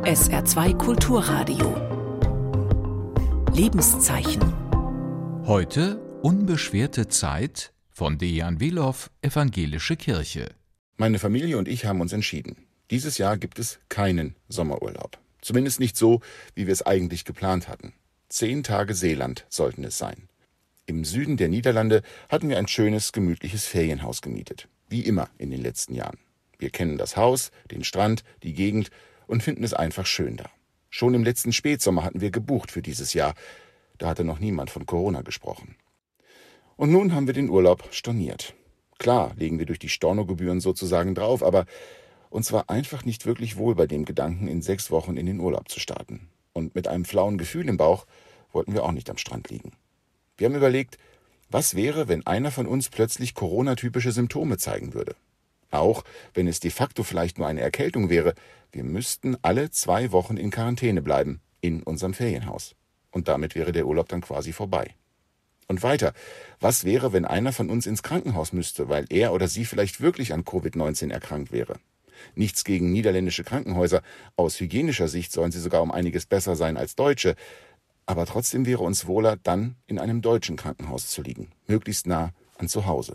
SR2 Kulturradio. Lebenszeichen. Heute Unbeschwerte Zeit von Dejan Wilow, Evangelische Kirche. Meine Familie und ich haben uns entschieden. Dieses Jahr gibt es keinen Sommerurlaub. Zumindest nicht so, wie wir es eigentlich geplant hatten. 10 Tage Seeland sollten es sein. Im Süden der Niederlande hatten wir ein schönes, gemütliches Ferienhaus gemietet. Wie immer in den letzten Jahren. Wir kennen das Haus, den Strand, die Gegend und finden es einfach schön da. Schon im letzten Spätsommer hatten wir gebucht für dieses Jahr. Da hatte noch niemand von Corona gesprochen. Und nun haben wir den Urlaub storniert. Klar legen wir durch die Stornogebühren sozusagen drauf, aber uns war einfach nicht wirklich wohl bei dem Gedanken, in 6 Wochen in den Urlaub zu starten. Und mit einem flauen Gefühl im Bauch wollten wir auch nicht am Strand liegen. Wir haben überlegt, was wäre, wenn einer von uns plötzlich Corona-typische Symptome zeigen würde? Auch wenn es de facto vielleicht nur eine Erkältung wäre, wir müssten alle 2 Wochen in Quarantäne bleiben, in unserem Ferienhaus. Und damit wäre der Urlaub dann quasi vorbei. Und weiter, was wäre, wenn einer von uns ins Krankenhaus müsste, weil er oder sie vielleicht wirklich an Covid-19 erkrankt wäre? Nichts gegen niederländische Krankenhäuser, aus hygienischer Sicht sollen sie sogar um einiges besser sein als deutsche, aber trotzdem wäre uns wohler, dann in einem deutschen Krankenhaus zu liegen, möglichst nah an zu Hause.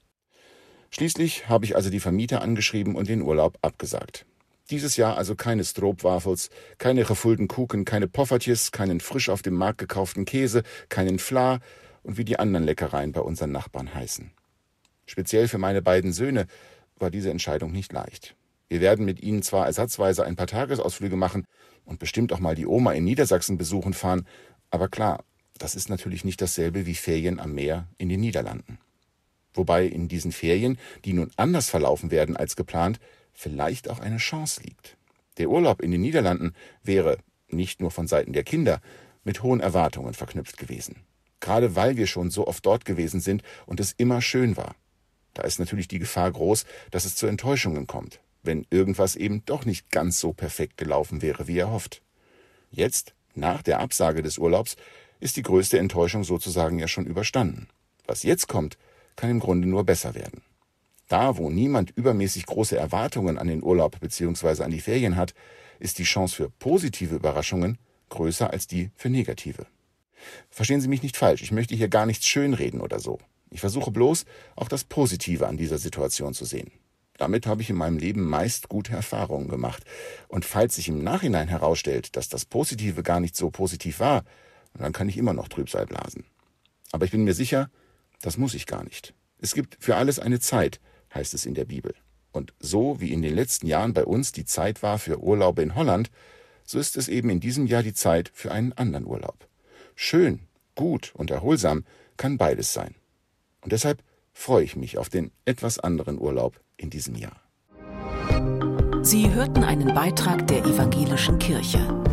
Schließlich habe ich also die Vermieter angeschrieben und den Urlaub abgesagt. Dieses Jahr also keine Stroopwafels, keine gefüllten Kuchen, keine Poffertjes, keinen frisch auf dem Markt gekauften Käse, keinen Fla und wie die anderen Leckereien bei unseren Nachbarn heißen. Speziell für meine beiden Söhne war diese Entscheidung nicht leicht. Wir werden mit ihnen zwar ersatzweise ein paar Tagesausflüge machen und bestimmt auch mal die Oma in Niedersachsen besuchen fahren, aber klar, das ist natürlich nicht dasselbe wie Ferien am Meer in den Niederlanden. Wobei in diesen Ferien, die nun anders verlaufen werden als geplant, vielleicht auch eine Chance liegt. Der Urlaub in den Niederlanden wäre, nicht nur von Seiten der Kinder, mit hohen Erwartungen verknüpft gewesen. Gerade weil wir schon so oft dort gewesen sind und es immer schön war. Da ist natürlich die Gefahr groß, dass es zu Enttäuschungen kommt, wenn irgendwas eben doch nicht ganz so perfekt gelaufen wäre, wie erhofft. Jetzt, nach der Absage des Urlaubs, ist die größte Enttäuschung sozusagen ja schon überstanden. Was jetzt kommt, kann im Grunde nur besser werden. Da, wo niemand übermäßig große Erwartungen an den Urlaub bzw. an die Ferien hat, ist die Chance für positive Überraschungen größer als die für negative. Verstehen Sie mich nicht falsch, ich möchte hier gar nichts schönreden oder so. Ich versuche bloß, auch das Positive an dieser Situation zu sehen. Damit habe ich in meinem Leben meist gute Erfahrungen gemacht. Und falls sich im Nachhinein herausstellt, dass das Positive gar nicht so positiv war, dann kann ich immer noch Trübsal blasen. Aber ich bin mir sicher, das muss ich gar nicht. Es gibt für alles eine Zeit, heißt es in der Bibel. Und so wie in den letzten Jahren bei uns die Zeit war für Urlaube in Holland, so ist es eben in diesem Jahr die Zeit für einen anderen Urlaub. Schön, gut und erholsam kann beides sein. Und deshalb freue ich mich auf den etwas anderen Urlaub in diesem Jahr. Sie hörten einen Beitrag der Evangelischen Kirche.